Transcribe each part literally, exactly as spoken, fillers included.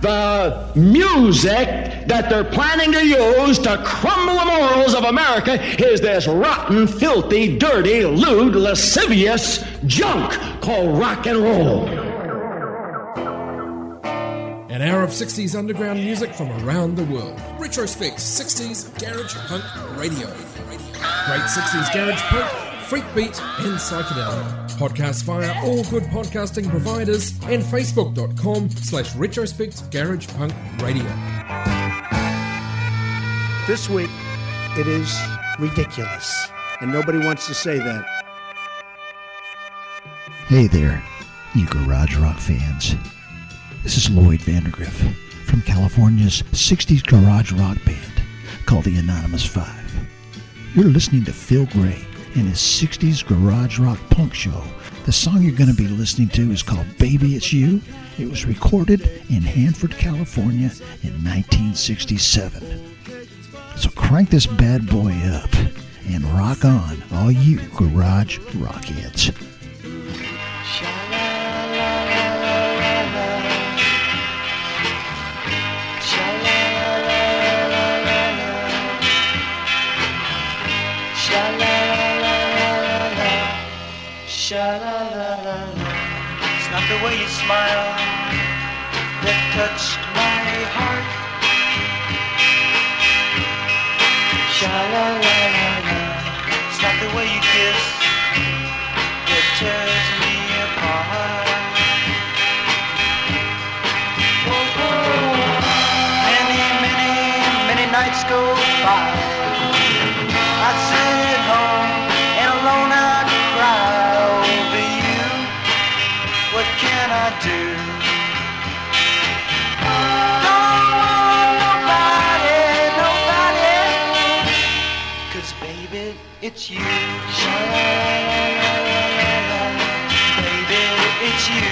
the music that they're planning to use to crumble the morals of America is this rotten, filthy, dirty, lewd, lascivious junk called rock and roll. An hour of sixties underground music from around the world. Retrospect sixties Garage Punk Radio. Great sixties Garage Punk, Freak Beat and Psychedelic. Podcast via all good podcasting providers and facebook.com slash retrospect garage punk radio. This week, it is ridiculous, and nobody wants to say that. Hey there, you garage rock fans. This is Lloyd Vandergriff from California's sixties garage rock band called the Anonymous Five. You're listening to Phil Gray and his sixties garage rock punk show. The song you're going to be listening to is called Baby It's You. It was recorded in Hanford, California in nineteen sixty-seven. So crank this bad boy up and rock on, all you garage rockheads. Sha-la-la-la-la. It's not the way you smile that touched my heart. Sha-la-la-la-la. It's not the way you kiss that tears me apart. Many, many, many nights go by. I sit at home and alone I cry. What can I do? Don't want nobody, nobody, 'cause baby, it's you. Baby, it's you.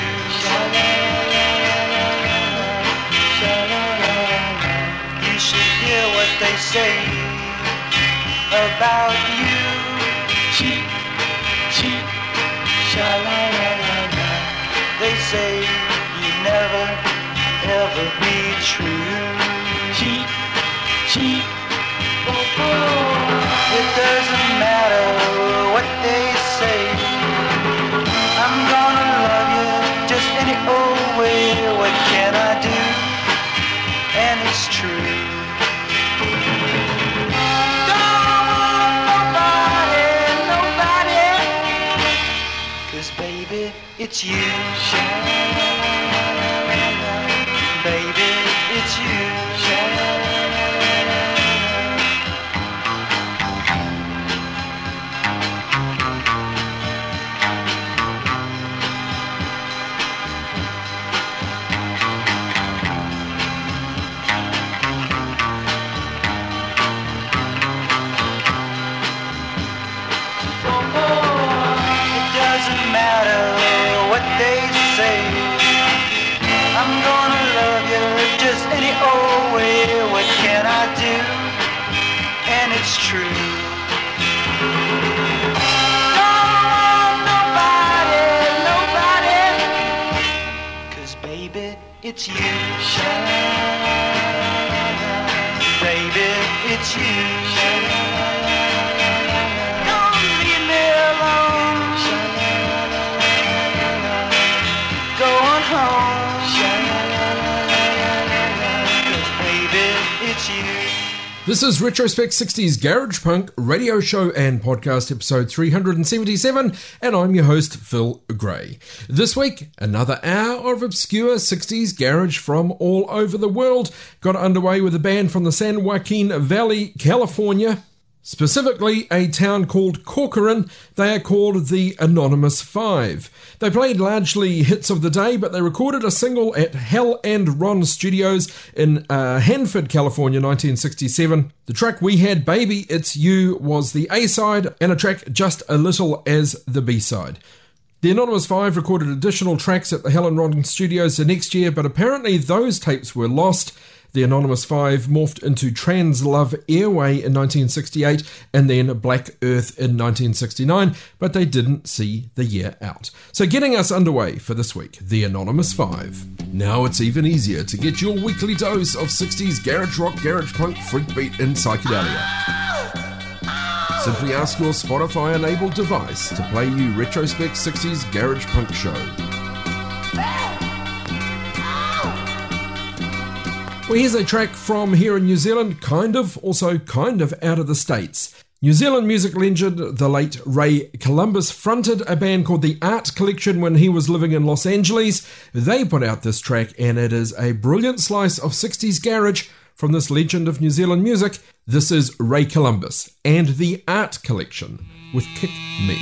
You should hear what they say about you. Cheap, cheap, sha-la-la-la. They say you never, ever be true. Cheat, cheat, oh, oh. It doesn't matter what they say. I'm gonna love you just any old way. What can I do? And it's true. Don't want nobody, nobody, 'cause baby, it's you. Baby, it's you. It doesn't matter what they say. I'm gonna love you just any old way. What can I do? And it's true. Don't want nobody, nobody, 'cause baby, it's you. Baby, it's you. Don't leave me alone. Go on home. This is Retrospect sixties Garage Punk radio show and podcast episode three hundred seventy-seven, and I'm your host, Phil Gray. This week, another hour of obscure sixties garage from all over the world. Got underway with a band from the San Joaquin Valley, California. Specifically, a town called Corcoran. They are called the Anonymous Five. They played largely hits of the day, but they recorded a single at Hell and Ron Studios in uh, Hanford, California, nineteen sixty-seven. The track we had, Baby It's You, was the A-side, and a track Just a Little as the B-side. The Anonymous Five recorded additional tracks at the Hell and Ron Studios the next year, but apparently those tapes were lost. The Anonymous Five morphed into Trans Love Airway in nineteen sixty-eight and then Black Earth in nineteen sixty-nine, but they didn't see the year out. So getting us underway for this week, The Anonymous Five. Now it's even easier to get your weekly dose of sixties garage rock, garage punk, freakbeat and psychedelia. Simply ask your Spotify-enabled device to play you Retrospect sixties Garage Punk Show. Well, here's a track from here in New Zealand, kind of, also kind of out of the States. New Zealand music legend, the late Ray Columbus, fronted a band called The Art Collection when he was living in Los Angeles. They put out this track, and it is a brilliant slice of sixties garage from this legend of New Zealand music. This is Ray Columbus and The Art Collection with Kick Me.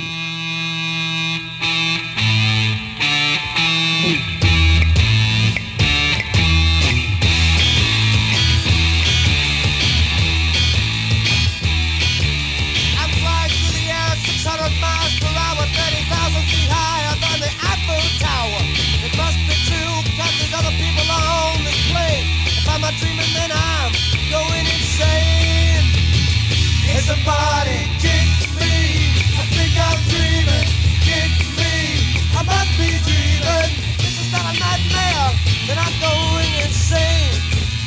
I'm flying through the air six hundred miles per hour, thirty thousand feet higher than the Eiffel Tower. It must be true, cause there's other people on this plane. If I'm not dreaming, then I'm going insane. Hey, somebody kick me. I think I'm dreaming. Kick me. I must be dreaming. This is not a nightmare. Then I'm going insane.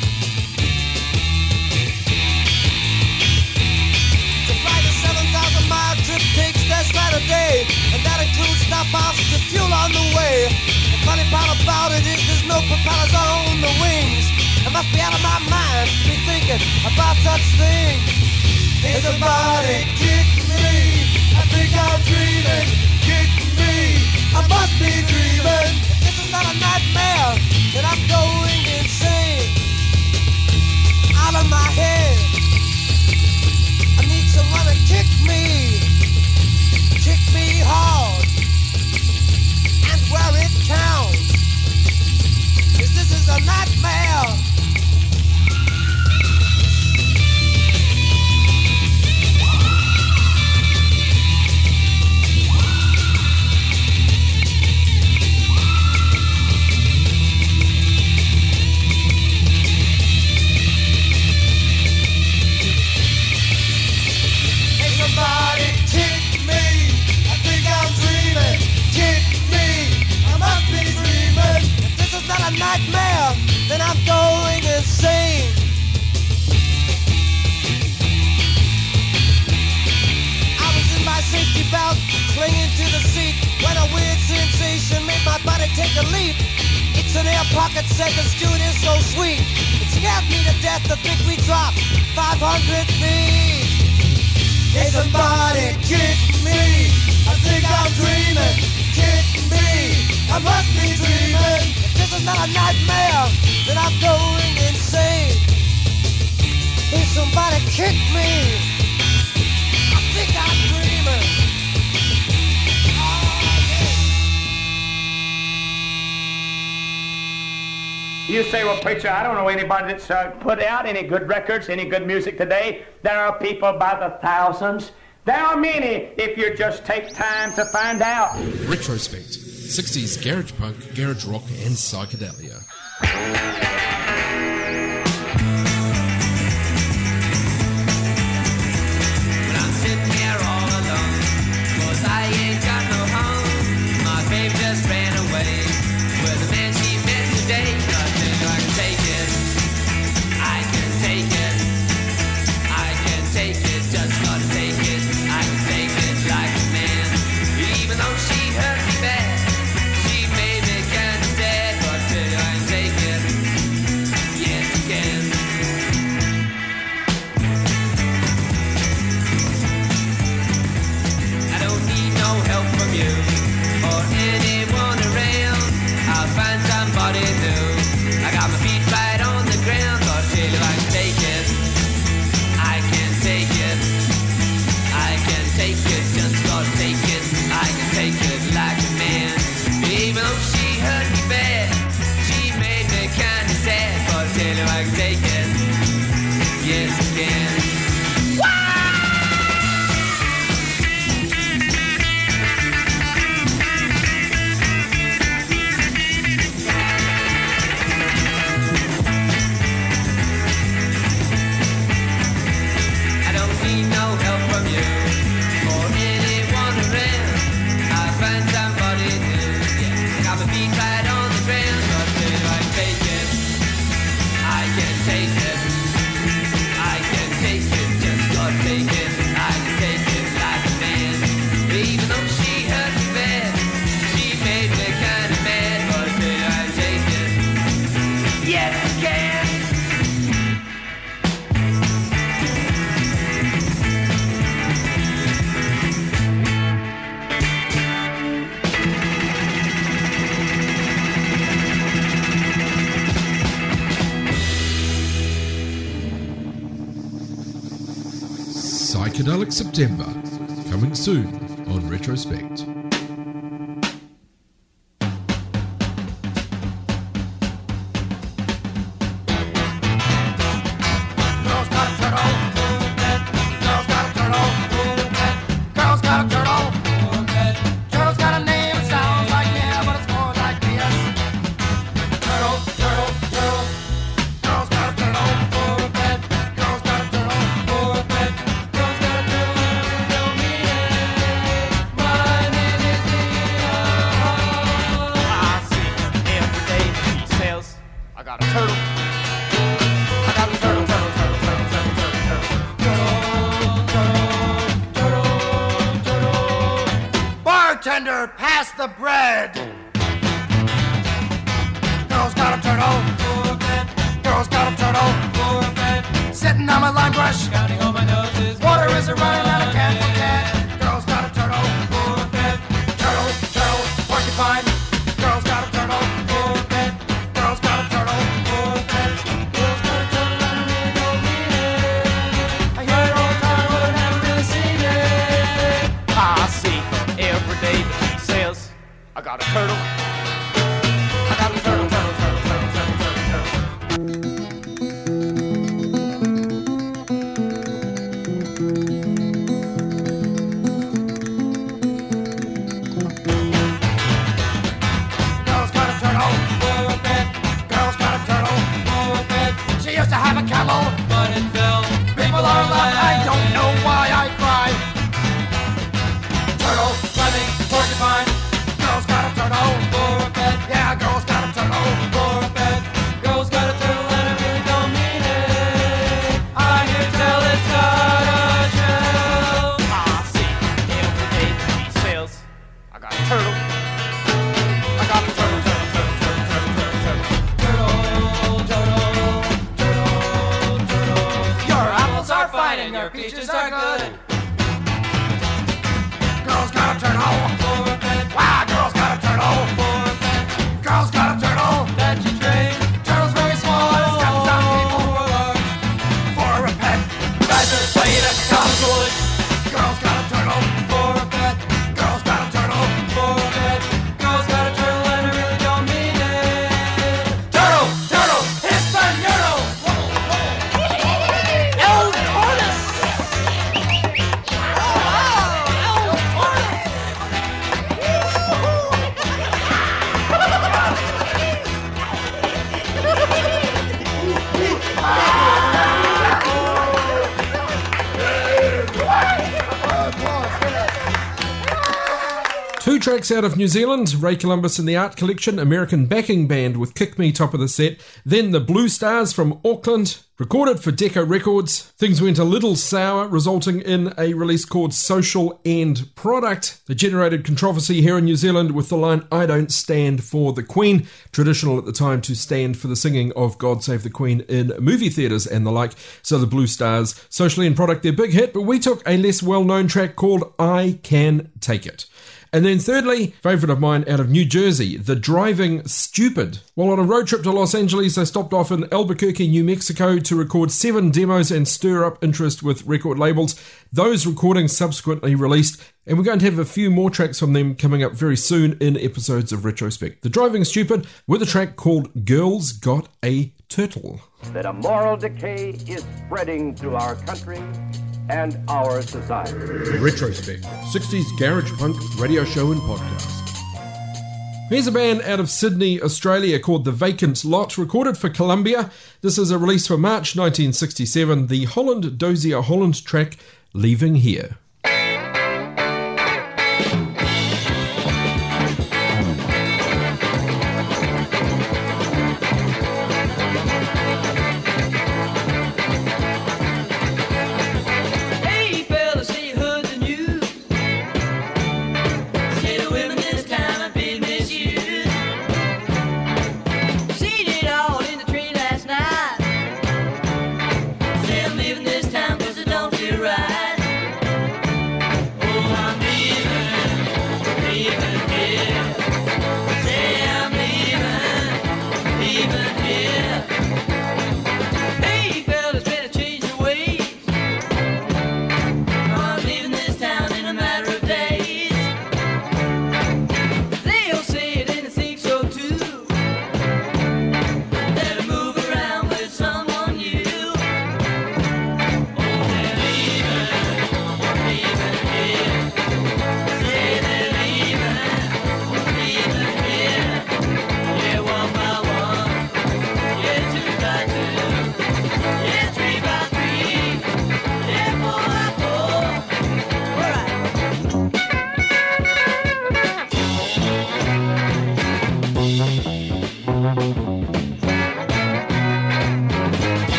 To fly the seven thousand mile trip takes less than a day, and that includes stop-offs to fuel on the way. The funny part about it is there's no propellers on the wings. I must be out of my mind to be thinking about such things. Hey, somebody kick me. I think I'm dreaming. Kick me. I must be dreaming. If this is not a nightmare, then I'm going insane. Out of my head. I need someone to kick me. Kick me hard. And where it counts. 'Cause this is a nightmare. Somebody kick me. I think I'm dreaming. Kick me. I must be dreaming. If this is not a nightmare, then I'm going insane. I was in my safety belt, clinging to the seat, when a weird sensation made my body take a leap. It's an air pocket, said the steward is so sweet. It scared me to death to think we dropped five hundred feet. Hey, somebody kick me. I think I'm dreaming. Kick me. I must be dreaming. If this is not a nightmare, then I'm going insane. Hey, somebody kick me. I think I'm dreaming. You say, well, preacher, I don't know anybody that's uh, put out any good records, any good music today. There are people by the thousands. There are many if you just take time to find out. Retrospect, sixties garage punk, garage rock and psychedelia. When I'm sitting here all alone, 'cause I ain't got no home. My babe just ran away with the man she met today. I can take it, I can take it, I can take it, just gotta take it, I can take it like a man. Even though she hurt me bad, she made me kinda sad, but still I can take it, yes I can. I don't need no help from you, or anyone around, I'll find somebody new. I got my feet right on the ground, but still I can take it. I can take it. I can take it, just gotta take it. I can take it like a man. Even though she hurt me bad, she made me kinda sad, but still I can take it. Yes I can. take it. I can take it, just gotta take it. I can take it like a man. Even though she hurt me bad, she made me kind of mad. But can I take it? Yes, I can. Psychedelic September, coming soon on Retrospect. Girls got a turtle. Girls got a turtle. Girls got a turtle. Turtle's got a name that sounds like yeah, but it's more like this. Turtle, turtle, turtle. Girls got a turtle. Girls got a turtle. Girls got a turtle and I really don't mean it. My name is Leo. I see her every day. She says, I got a turtle. I got a turtle, turtle, turtle, turtle, turtle, turtle, turtle, turtle, turtle, turtle. Bartender, pass the bread. Girls got a turtle. Girls got a turtle. Sitting on my lime brush. Counting all my noses. Water is a running and I can't forget. Girls got a turtle. Turtle, turtle, porcupine. Girls got a turtle. Girls got a turtle. Girls got a turtle and I really don't mean it. I hear it all the time but I never really seen it. I see her every day but she says, I got a turtle. I got a turtle, turtle, turtle, turtle, turtle, turtle, turtle. Girls got a turtle. Girls got a turtle. She used to have a camel, but it fell. People are laughing. I don't know why I cry. Turtle, running, porcupine. Girls got a turtle. Yeah, girls got a turtle. Girls got a turtle and I really don't mean it. I hear tell it's got a shell. I see every day she says, I got a turtle. I got a turtle, turtle, turtle, turtle, turtle, turtle, turtle, turtle, turtle, turtle. Your apples are fine and your peaches are good. Girls got a turtle. Wow, girls got a turtle. Girls got a turtle. That you train. Turtle's very small and it's kept some people for a pet. Badger played at College. Girls got a turtle. For a pet. Girls got a turtle. For a pet. Girls got a turtle and I really don't mean it. Turtle, turtle, Hispaniola. El Tortoise. El Tortoise. Two tracks out of New Zealand, Ray Columbus and the Art Collection, American backing band with Kick Me top of the set. Then the Blue Stars from Auckland, recorded for Decca Records. Things went a little sour, resulting in a release called Social End Product that generated controversy here in New Zealand with the line, I don't stand for the Queen, traditional at the time to stand for the singing of God Save the Queen in movie theatres and the like. So the Blue Stars, Social End Product, their big hit, but we took a less well-known track called I Can Take It. And then thirdly, favourite of mine out of New Jersey, The Driving Stupid. While on a road trip to Los Angeles, they stopped off in Albuquerque, New Mexico to record seven demos and stir up interest with record labels. Those recordings subsequently released, and we're going to have a few more tracks from them coming up very soon in episodes of Retrospect. The Driving Stupid with a track called Girls Got a Turtle. That a moral decay is spreading through our country and our society. Retrospect, sixties garage punk radio show and podcast. Here's a band out of Sydney, Australia called The Vacant Lot, recorded for Columbia. This is a release for March nineteen sixty-seven, the Holland Dozier Holland track, Leaving Here.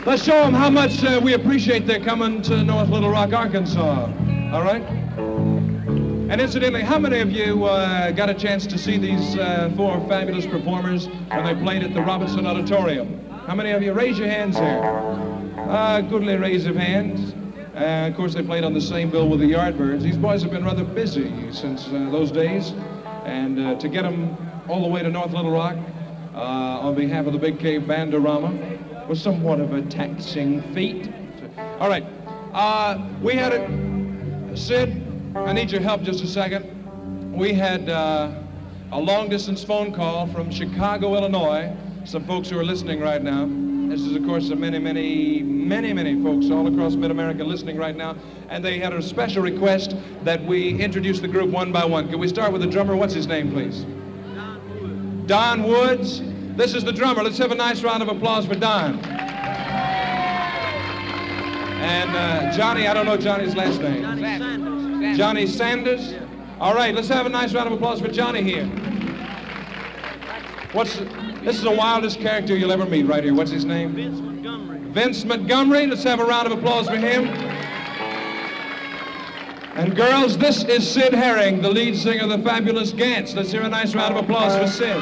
Let's show them how much uh, we appreciate their coming to North Little Rock, Arkansas. All right? And incidentally, how many of you uh, got a chance to see these uh, four fabulous performers when they played at the Robinson Auditorium? How many of you? Raise your hands here. Uh, goodly raise of hands. Uh, of course, they played on the same bill with the Yardbirds. These boys have been rather busy since uh, those days. And uh, to get them all the way to North Little Rock uh, on behalf of the Big Cave Bandorama was somewhat of a taxing feat. All right. Uh, we had a... Sid, I need your help just a second. We had uh, a long-distance phone call from Chicago, Illinois. Some folks who are listening right now. This is, of course, many, many, many, many folks all across mid-America listening right now. And they had a special request that we introduce the group one by one. Can we start with the drummer? What's his name, please? Don Woods. Don Woods. This is the drummer. Let's have a nice round of applause for Don. And uh, Johnny, I don't know Johnny's last name. Johnny Sanders. Johnny Sanders? All right, let's have a nice round of applause for Johnny here. What's this is the wildest character you'll ever meet right here. What's his name? Vince Montgomery. Vince Montgomery. Let's have a round of applause for him. And girls, this is Sid Herring, the lead singer of the fabulous Gants. Let's hear a nice round of applause for Sid.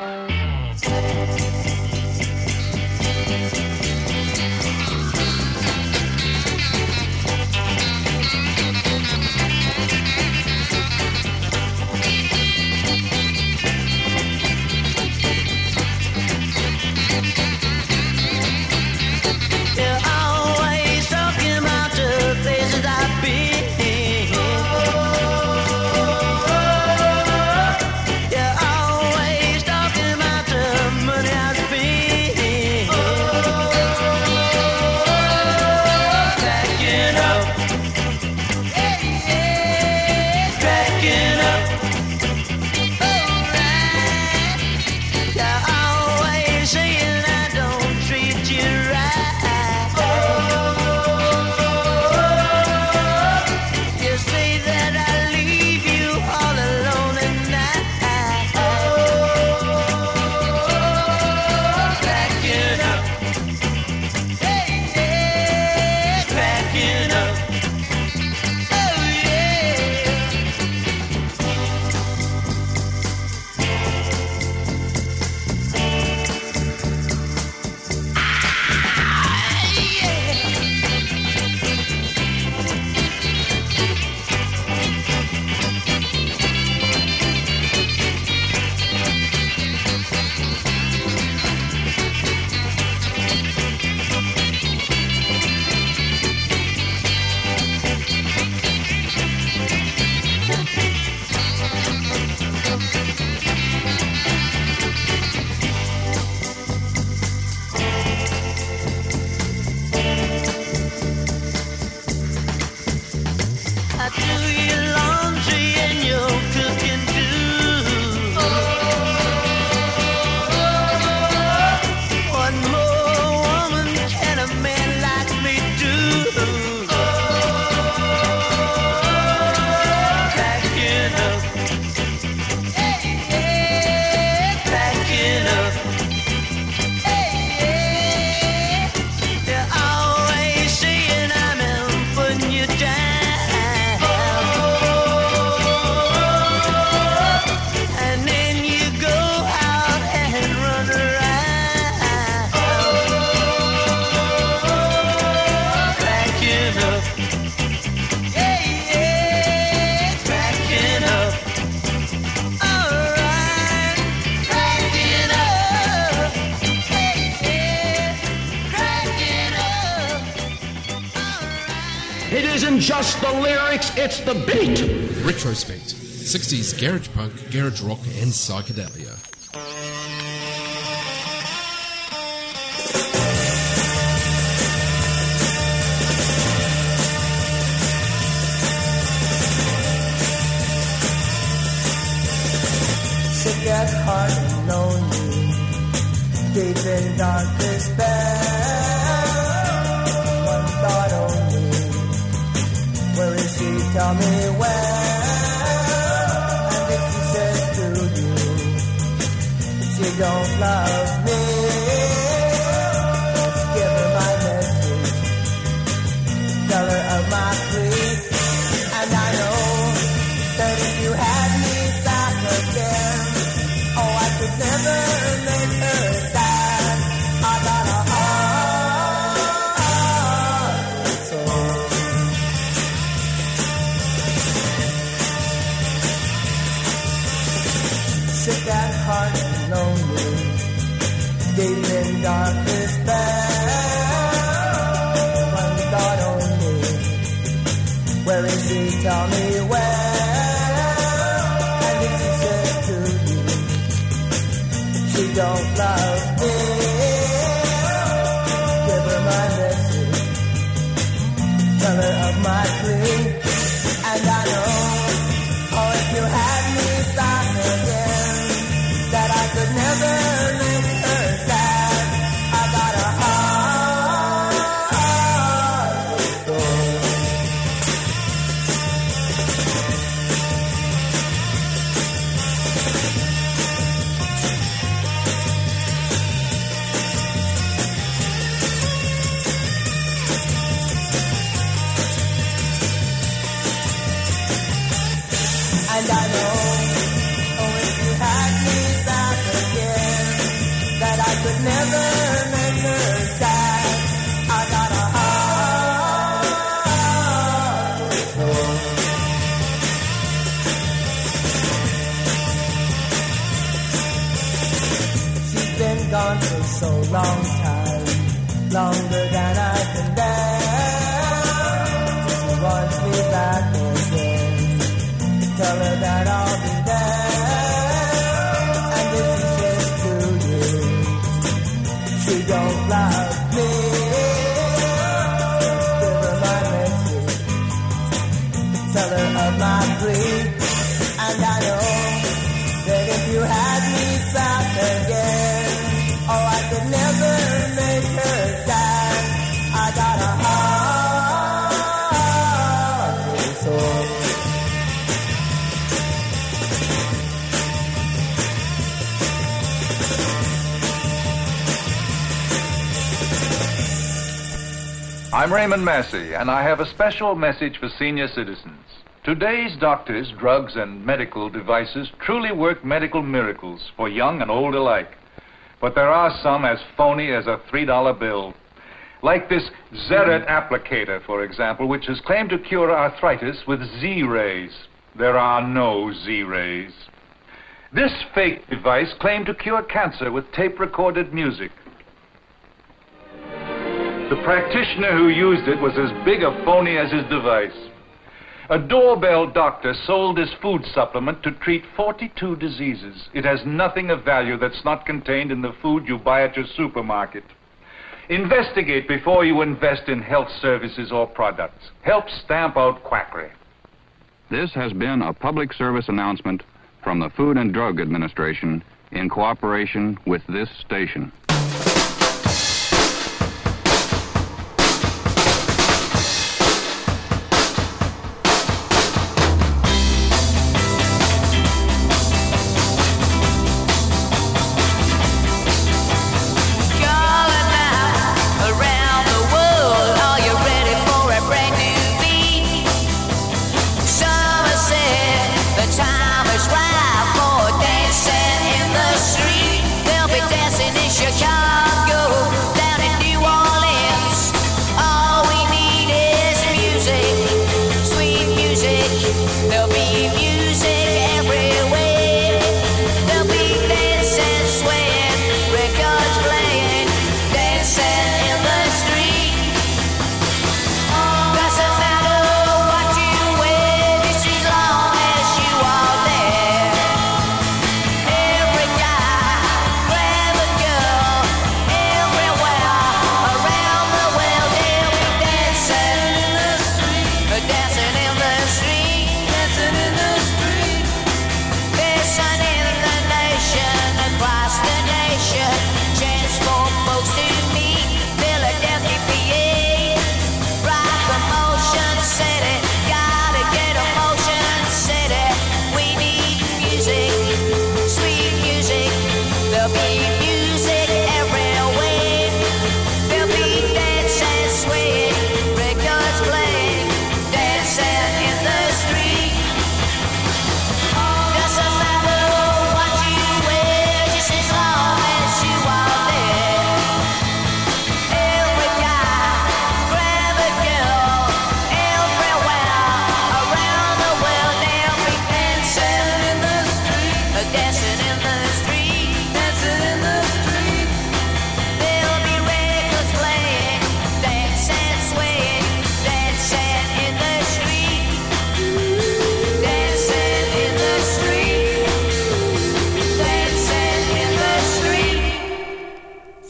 Just the lyrics, it's the beat. Retrospect, sixties garage punk, garage rock and psychedelia. Sick at heart and lonely, deep in dark despair. One thought only, where is she? Tell me where. And if she says to you that she don't love me, just give her my name. in dark despair. One thought only, where is she? Tell me where. And if she says to you, she don't love me, give her my message, tell her of my plea. And I know, oh, if you had me back again, that I could never make her sad. I got a heart of stone. And I know, oh, if you had me back again, that I could never make her sad. I got a heart of stone. She's been gone for so long time, longer than I can bear. She wants me back again. Tell her that I'll be there. And if she says to you, she don't love me, give her my message, tell her of my plea. And I know that if you had me back again, oh, I could never make her sad. I got a heart of soul. I'm Raymond Massey, and I have a special message for senior citizens. Today's doctors, drugs, and medical devices truly work medical miracles for young and old alike. But there are some as phony as a three dollar bill. Like this Zeret applicator, for example, which is claimed to cure arthritis with Z-rays. There are no Z-rays. This fake device claimed to cure cancer with tape-recorded music. The practitioner who used it was as big a phony as his device. A doorbell doctor sold his food supplement to treat forty-two diseases. It has nothing of value that's not contained in the food you buy at your supermarket. Investigate before you invest in health services or products. Help stamp out quackery. This has been a public service announcement from the Food and Drug Administration in cooperation with this station. Every guy, clever girl,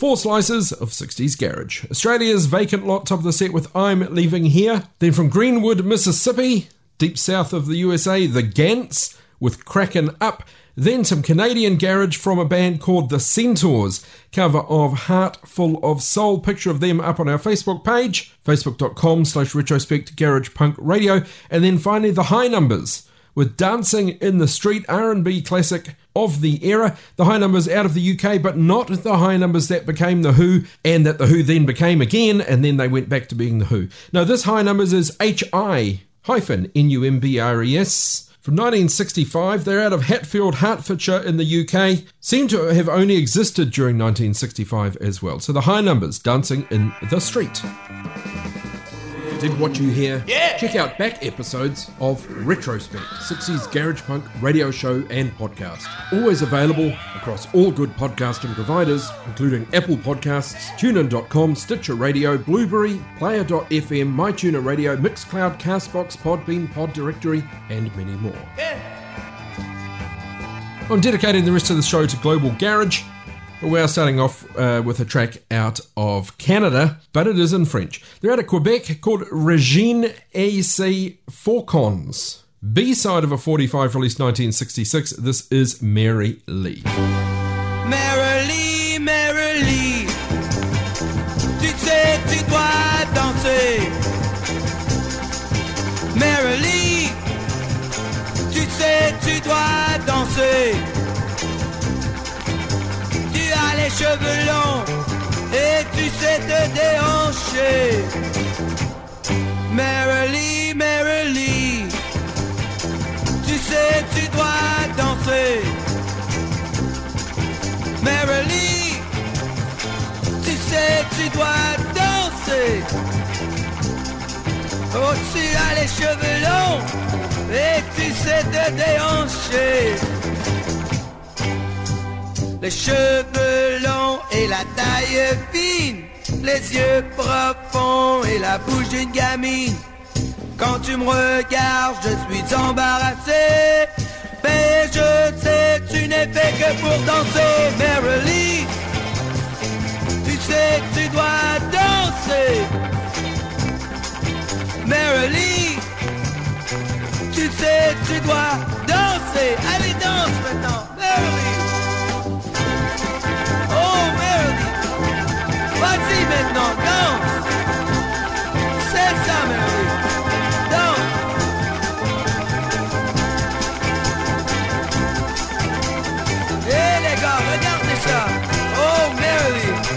Four slices of sixties garage. Australia's Vacant Lot, top of the set with I'm Leaving Here. Then from Greenwood, Mississippi, deep south of the U S A, The Gants with Crackin' Up. Then some Canadian garage from a band called The Centaurs, cover of Heart Full of Soul. Picture of them up on our Facebook page, facebook.com slash retrospect garage punk radio. And then finally the High Numbers with Dancing in the Street, R and B classic of the era. The High Numbers out of the U K, but not the High Numbers that became The Who, and that The Who then became again, and then they went back to being The Who. No, this High Numbers is H I hyphen N U M B R E S. From nineteen sixty-five, they're out of Hatfield, Hertfordshire in the U K. Seem to have only existed during nineteen sixty-five as well. So the High Numbers, Dancing in the Street. Did what you hear? Yeah. Check out back episodes of Retrospect, sixties Garage Punk radio show and podcast. Always available across all good podcasting providers, including Apple Podcasts, TuneIn dot com, Stitcher Radio, Blueberry, Player dot f m, MyTuner Radio, Mixcloud, Castbox, Podbean, Pod Directory, and many more. Yeah. I'm dedicating the rest of the show to Global Garage. But we are starting off uh, with a track out of Canada, but it is in French. They're out of Quebec, called Regine et ses Faucons. B-side of a forty-five released nineteen sixty-six. This is Mary Lee. Mary Lee, Mary Lee, tu sais, tu dois danser. Mary Lee, tu sais, tu dois danser. Tu as les cheveux longs et tu sais te déhancher. Mary Lee, Mary Lee, tu sais tu dois danser. Mary Lee, tu sais tu dois danser. Oh, tu as les cheveux longs et tu sais te déhancher. Les cheveux longs et la taille fine, les yeux profonds et la bouche d'une gamine. Quand tu me regardes, je suis embarrassé, mais je sais, tu n'es fait que pour danser. Mary Lee, tu sais, tu dois danser. Mary Lee, tu sais, tu dois danser. Allez, danse maintenant, Mary Lee. Oh, Mary Lee, vas-y maintenant, danse. C'est ça, Mary Lee, danse. Et les gars, regardez ça. Oh, Mary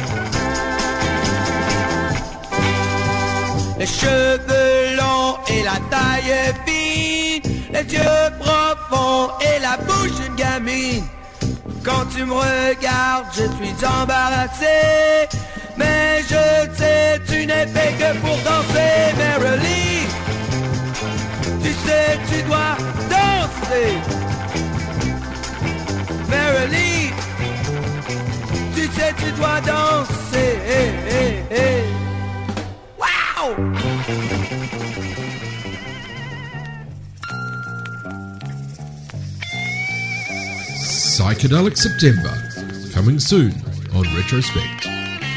Lee. Les cheveux longs et la taille fine, les yeux profonds et la bouche d'une gamine. Quand tu me regardes, je suis embarrassé, mais je sais, tu n'es fait que pour danser. Mary Lee, tu sais, tu dois danser. Mary Lee, tu sais, tu dois danser. Hey, hey, hey. Wow! Psychedelic September, coming soon on Retrospect.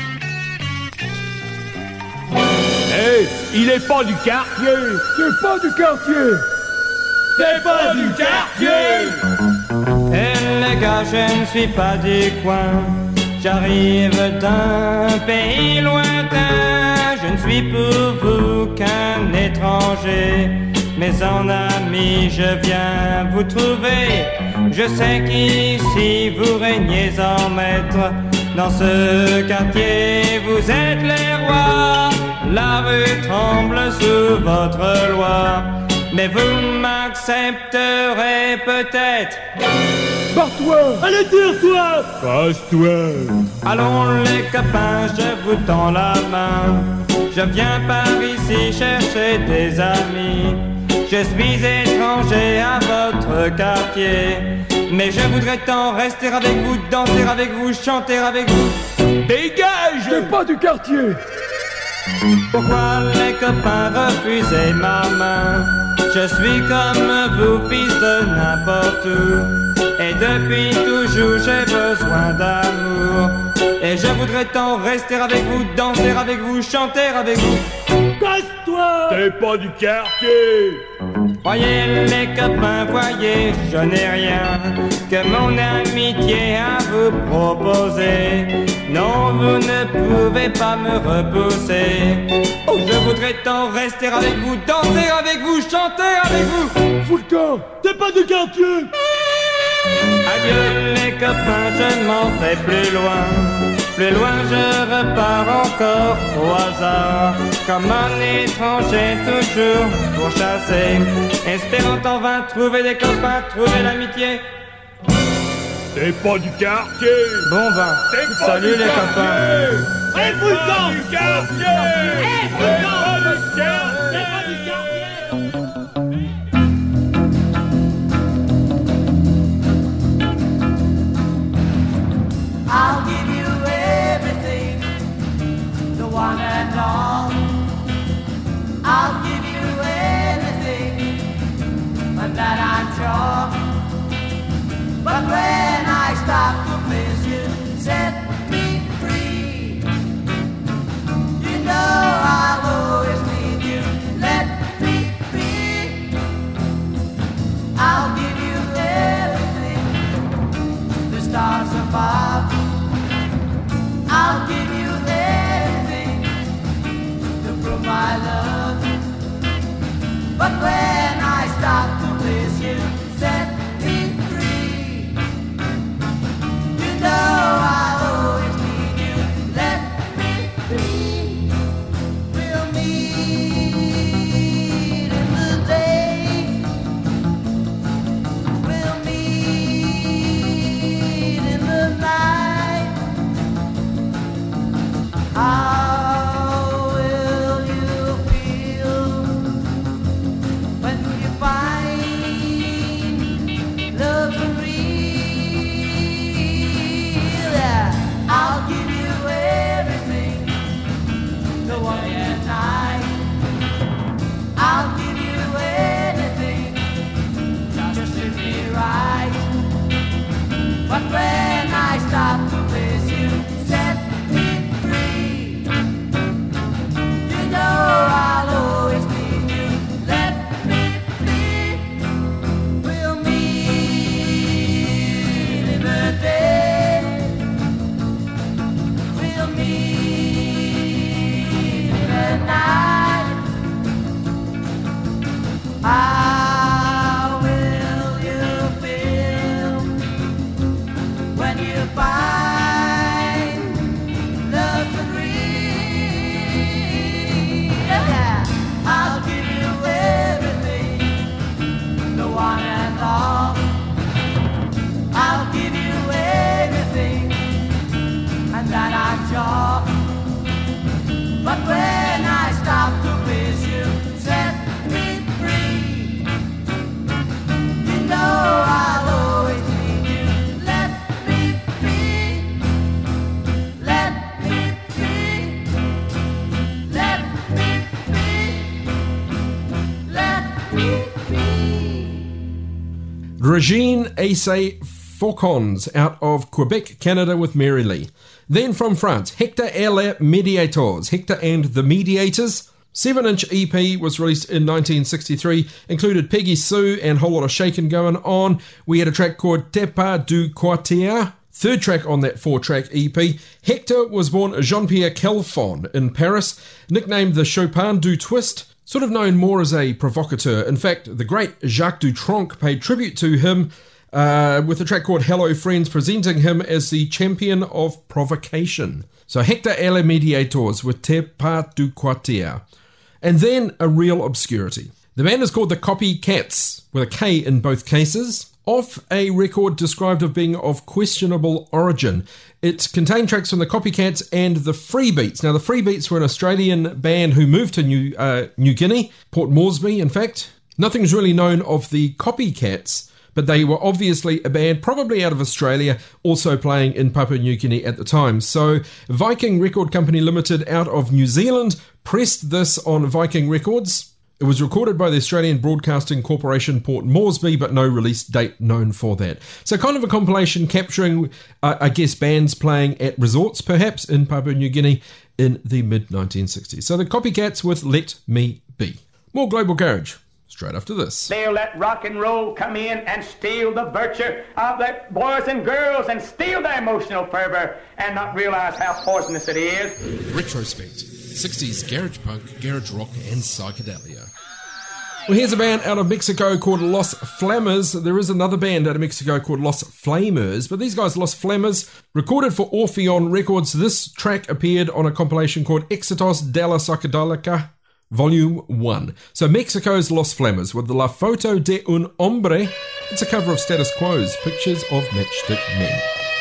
Hey, il est pas du quartier! C'est pas du quartier! C'est pas du quartier! Et les gars, je ne suis pas du coin. J'arrive d'un pays lointain. Je ne suis pour vous qu'un étranger. Mais en ami, je viens vous trouver. Je sais qu'ici vous régnez en maître. Dans ce quartier, vous êtes les rois. La rue tremble sous votre loi. Mais vous m'accepterez peut-être. Barre-toi! Allez, tire-toi! Passe-toi! Allons les copains, je vous tends la main. Je viens par ici chercher des amis. Je suis étranger à votre quartier, mais je voudrais tant rester avec vous, danser avec vous, chanter avec vous. Dégage! T'es pas du quartier! Pourquoi les copains refusez ma main? Je suis comme vous, fils de n'importe où. Et depuis toujours j'ai besoin d'amour. Et je voudrais tant rester avec vous, danser avec vous, chanter avec vous. Casse-toi! T'es pas du quartier! Voyez les copains, voyez, je n'ai rien que mon amitié à vous proposer. Non, vous ne pouvez pas me repousser. Oh, je voudrais tant rester avec vous, danser avec vous, chanter avec vous. Fous le camp, t'es pas du quartier! Adieu les copains, je m'en vais plus loin. Plus loin je repars encore au hasard. Comme un étranger toujours pour chasser, espérant en vain trouver des copains, trouver l'amitié. T'es pas du quartier! Bon vin, salut les copains! Hey, fous le camp! Du quartier! Hey, fous le camp! Du quartier! I'll give you everything, the one and all. I'll give you anything, but that I'm sure. But when I stop to please you, set me free. You know I'll always need you, let me be. I'll give you everything, the stars above. I'll give you everything to prove my love. But when I stop to please you, set me free. You know I'll always need you, let me be. We'll meet in the day. We'll meet in the night. How will you feel when you find love real? Yeah, I'll give you everything, the one and I. I'll give you anything, just treat me right. But when I stop to please you, set me free. You know I'll always need you, let me be. We'll meet in the day. We'll meet in the night. How will you feel when you find love real? Yeah, I'll give you everything, the one and all. I'll give you everything, and that I'm sure. But when I stop to please you, set me free. You know I'll always need you, let me be. Let me be. Let me be. Let me be. Regine Ace Faucons out of Quebec, Canada with Mary Lee. Then from France, Hector et les Mediators, Hector and the Mediators. seven-inch E P was released in nineteen sixty-three, included Peggy Sue and a whole lot of shaking going on. We had a track called T'es pas du quartier, third track on that four-track E P. Hector was born Jean-Pierre Calfon in Paris, nicknamed the Chopin du Twist, sort of known more as a provocateur. In fact, the great Jacques Dutronc paid tribute to him uh, with a track called Hello Friends, presenting him as the champion of provocation. So Hector et les Mediators with T'es pas du quartier. And then a real obscurity. The band is called the Copycats, with a K in both cases, off a record described as being of questionable origin. It contained tracks from the Copycats and the Freebeats. Now, the Freebeats were an Australian band who moved to New, uh, New Guinea, Port Moresby, in fact. Nothing's really known of the Copycats, but they were obviously a band probably out of Australia, also playing in Papua New Guinea at the time. So Viking Record Company Limited out of New Zealand pressed this on Viking Records. It was recorded by the Australian Broadcasting Corporation, Port Moresby, but no release date known for that. So kind of a compilation capturing, uh, I guess, bands playing at resorts, perhaps, in Papua New Guinea in the mid nineteen sixties. So the Copycats with Let Me Be. More Global Garage, straight after this. They'll let rock and roll come in and steal the virtue of the boys and girls and steal their emotional fervor and not realize how poisonous it is. Retrospect, sixties garage punk, garage rock and psychedelia. Well, here's a band out of Mexico called Los Flammers. There is another band out of Mexico called Los Flamers, but these guys, Los Flammers, recorded for Orpheon Records. This track appeared on a compilation called Exitos de la Psychedelica, Volume one. So Mexico's Los Flammers with the La Foto de un Hombre. It's a cover of Status Quo's Pictures of Matchstick Men.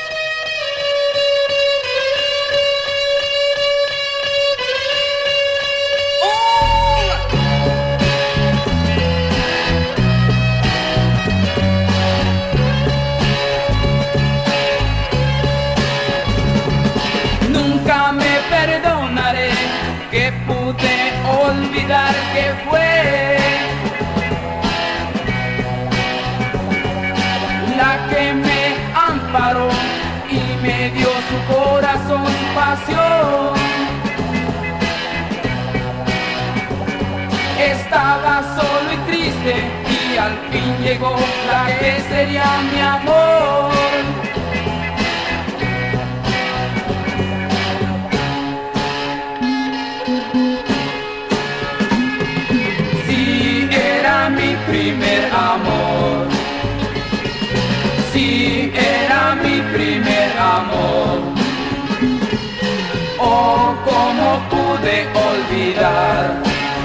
Olvidar que fue la que me amparó y me dio su corazón, su pasión. Estaba solo y triste y al fin llegó la que sería mi amor. Primer amor, sí, era mi primer amor. Oh, cómo pude olvidar.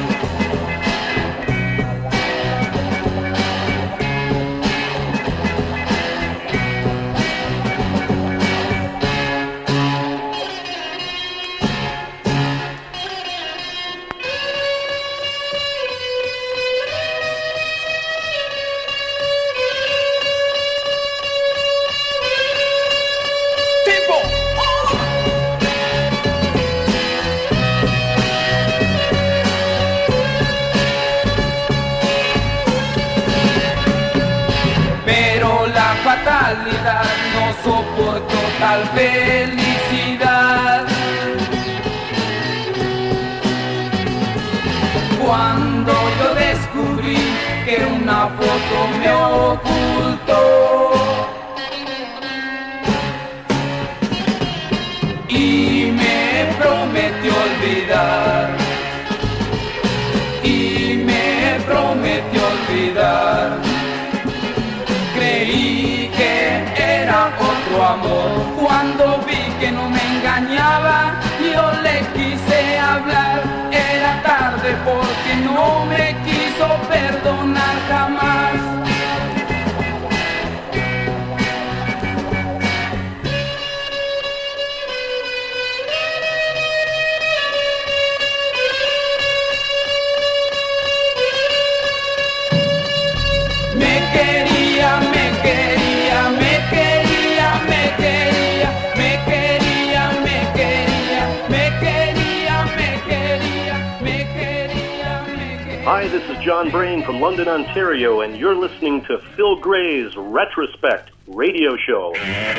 No soporto tal felicidad. Cuando yo descubrí que una foto me ocultó y me prometió olvidar, y me prometió olvidar, creí que era otro amor. Cuando vi que no me engañaba, yo le quise hablar. Era tarde porque no me quiso perdonar jamás. Me quería, me quería, me quería, me quería, me quería, me quería, me quería, me quería, me quería, me quería. Hi, this is John Brain from London, Ontario, and you're listening to Phil Gray's Retrospect radio show.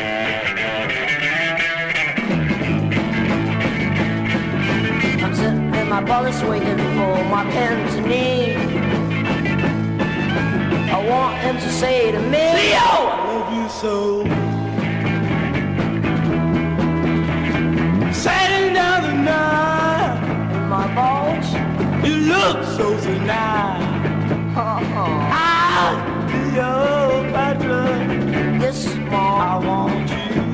I'm sitting in my bus waiting for my Pantene. I want him to say to me, Leo, I love you so. Sitting down the night in my bones, you look so tonight. Ah, Cleopatra, yes, Mom, I want you.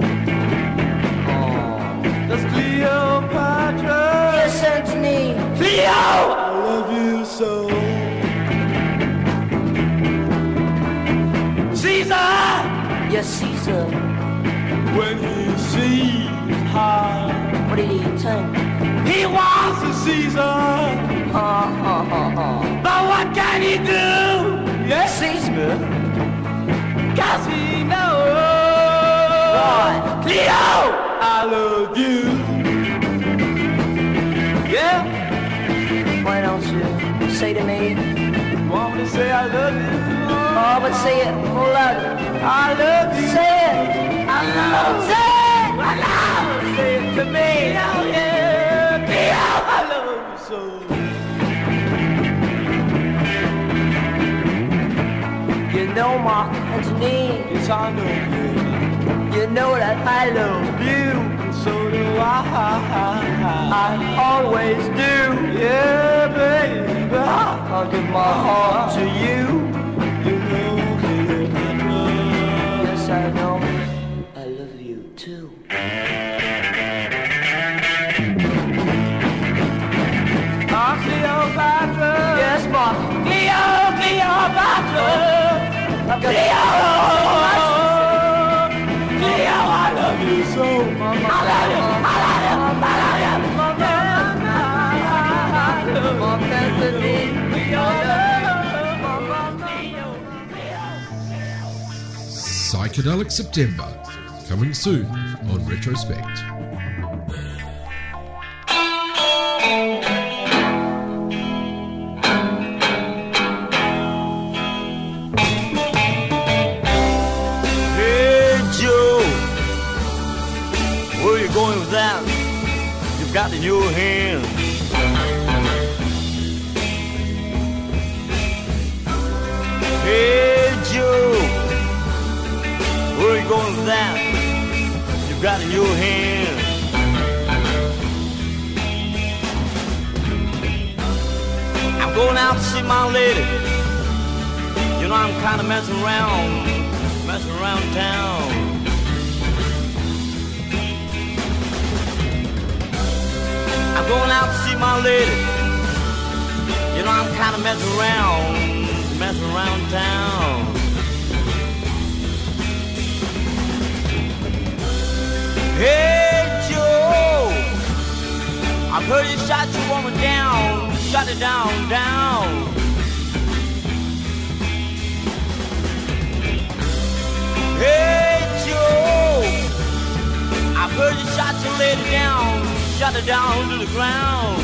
Oh, that's Cleopatra. Yes, Anthony. Leo, I love you so. Caesar! Yes, Caesar. When he sees her, what did he think? He wants a Caesar. Ha, ha, ha, ha. But what can he do? Yes, Caesar. Cause he knows. Right. Cleo! I love you. Yeah? Why don't you say to me? You want me to say I love you? Oh, but say it whole lot. I love you. Say it. I love. Say it. I love. Say it to me. Oh, yeah. Yeah, I love you so. You know, Mark Anthony. Yes, I know, baby. You know that I love you. And so do I. I always do. Yeah, baby. I'll give my heart to you. You know, baby. Yes, I know. I love you too. Oh, Cleopatra. Yes, Mark. Cleo, Cleopatra. Cleo. Cleo, I love you so. I love you. I love you. I love you. Mark Anthony. Psychedelic September, coming soon on Retrospect. Hey Joe, where you going with that? You've got in your hand. Hey Joe, where are you going with that? You've got in your hand. I'm going out to see my lady. You know I'm kind of messing around, messing around town. I'm going out to see my lady. You know I'm kind of messing around, messing around town. Hey Joe, I've heard you shot your woman down, shot it down, down. Hey Joe, I've heard you shot your lady down, shot her down to the ground.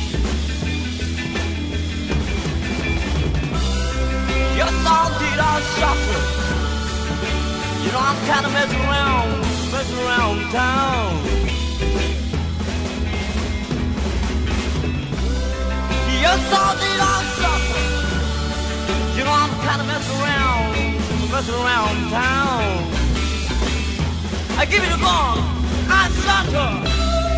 You're salty, I'll shot her. You know I'm kinda messing around, messing around town. You're salty, I'll shot her. You know I'm kinda messing around, messing around town. I give you the bomb, I shot her.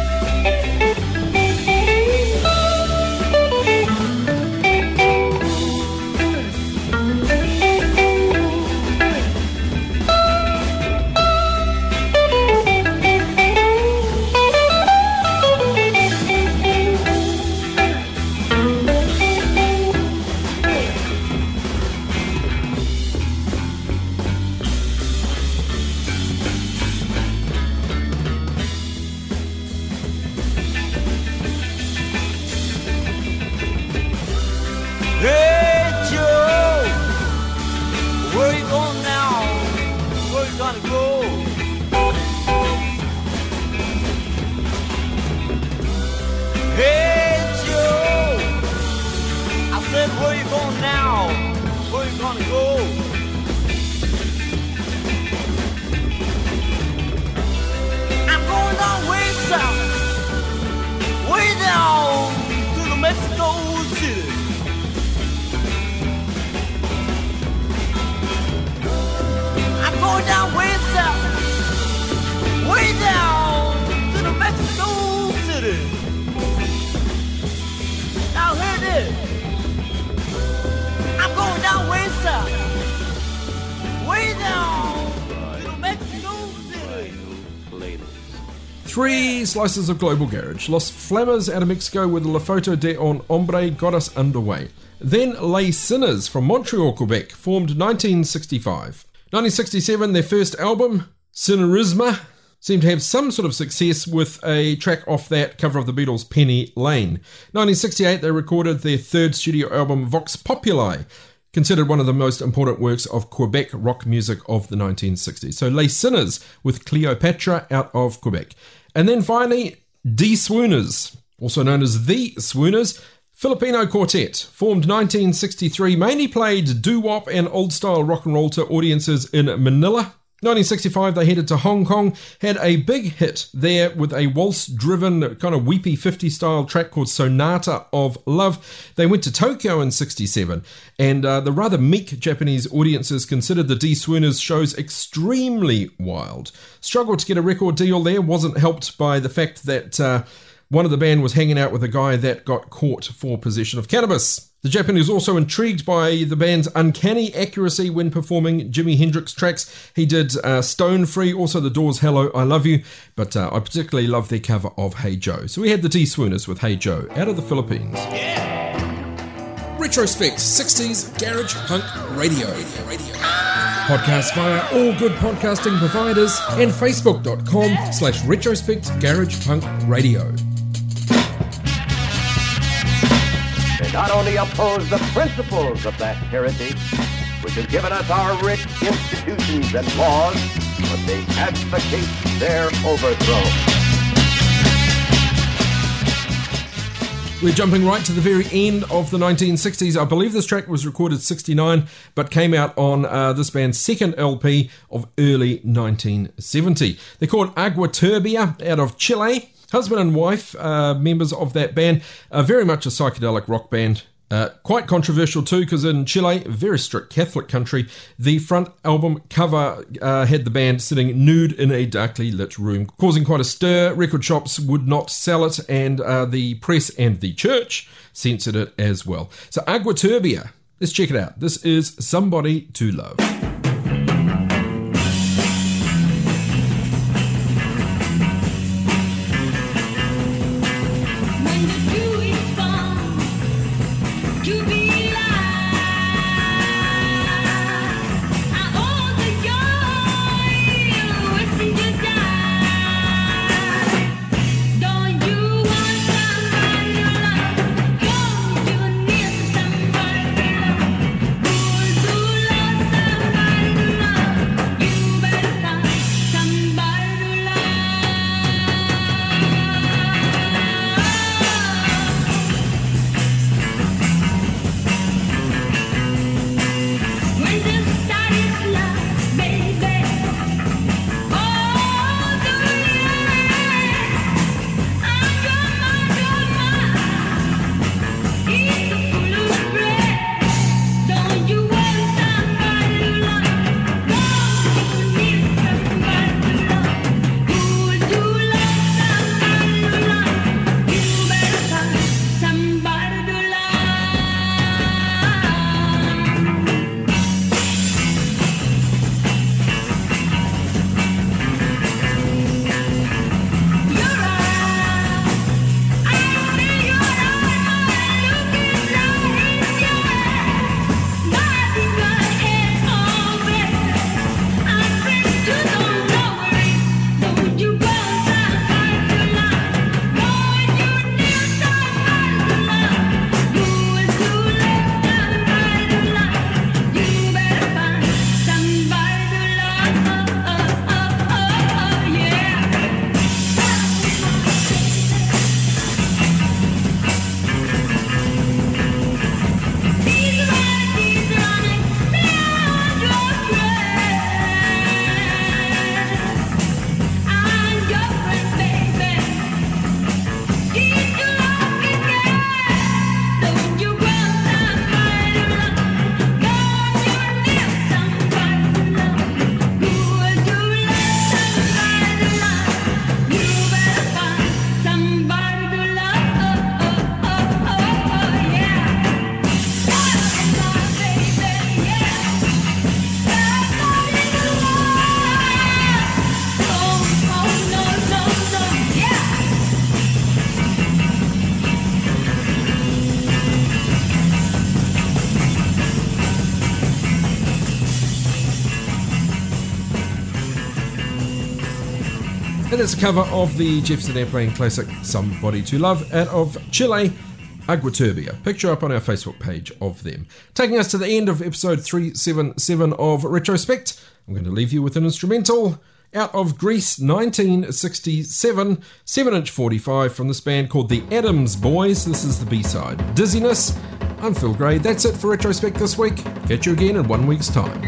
Three slices of Global Garage. Los Flammers out of Mexico with La Foto de un Hombre got us underway. Then Les Sinners from Montreal, Quebec, formed nineteen sixty-five. nineteen sixty-seven, their first album, Sinnerisma, seemed to have some sort of success with a track off that cover of the Beatles' Penny Lane. nineteen sixty-eight, they recorded their third studio album, Vox Populi, considered one of the most important works of Quebec rock music of the nineteen sixties. So Les Sinners with Cleopatra out of Quebec. And then finally, Die Swooners, also known as The Swooners, Filipino Quartet, formed nineteen sixty-three, mainly played doo-wop and old-style rock and roll to audiences in Manila. nineteen sixty-five, they headed to Hong Kong, had a big hit there with a waltz-driven, kind of weepy fifties-style track called Sonata of Love. They went to Tokyo in sixty-seven, and uh, the rather meek Japanese audiences considered the D-Swooners shows extremely wild. Struggled to get a record deal there, wasn't helped by the fact that uh, one of the band was hanging out with a guy that got caught for possession of cannabis. The Japanese also intrigued by the band's uncanny accuracy when performing Jimi Hendrix tracks. He did uh, Stone Free, also The Doors' Hello, I Love You, but uh, I particularly love their cover of Hey Joe. So we had the D-Swooners with Hey Joe out of the Philippines. Yeah. Retrospect sixties Garage Punk Radio. Podcast via all good podcasting providers and facebook.com slash retrospect garage punk radio. They not only oppose the principles of that heritage, which has given us our rich institutions and laws, but they advocate their overthrow. We're jumping right to the very end of the nineteen sixties. I believe this track was recorded sixty-nine, but came out on uh, this band's second L P of early nineteen seventy. They're called Agua Turbia, out of Chile. Husband and wife, uh, members of that band, are very much a psychedelic rock band. Uh, quite controversial too, because in Chile, a very strict Catholic country, the front album cover uh, had the band sitting nude in a darkly lit room, causing quite a stir. Record shops would not sell it, and uh, the press and the church censored it as well. So Agua Turbia, let's check it out. This is Somebody to Love. And it's a cover of the Jefferson Airplane classic Somebody to Love out of Chile, Agua Turbia. Picture up on our Facebook page of them. Taking us to the end of episode three seventy-seven of Retrospect, I'm going to leave you with an instrumental out of Greece nineteen sixty-seven, seven inch forty-five from this band called the Adams Boys. This is the B-side, Dizziness. I'm Phil Gray. That's it for Retrospect this week. Catch you again in one week's time.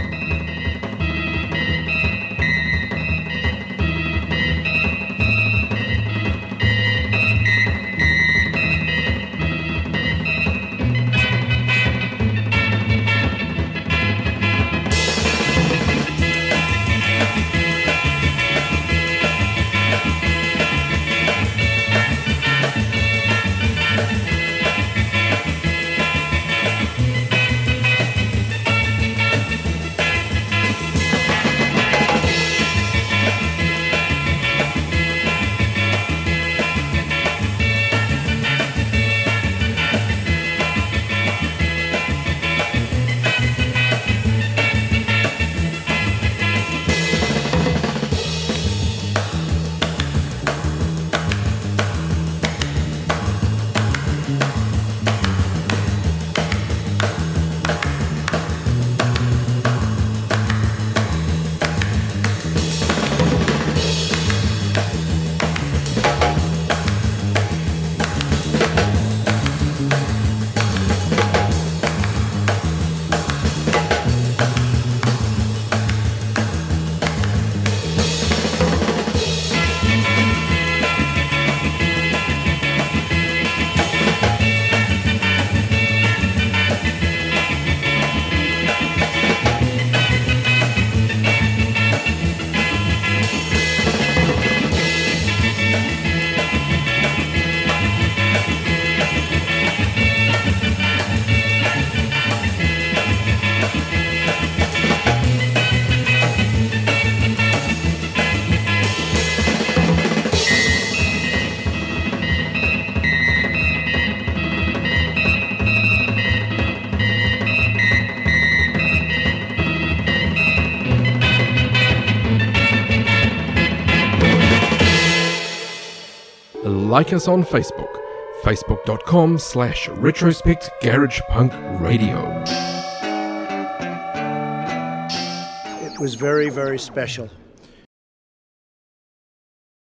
Like us on Facebook, facebook.com slash retrospect garage punk radio. It was very, very special.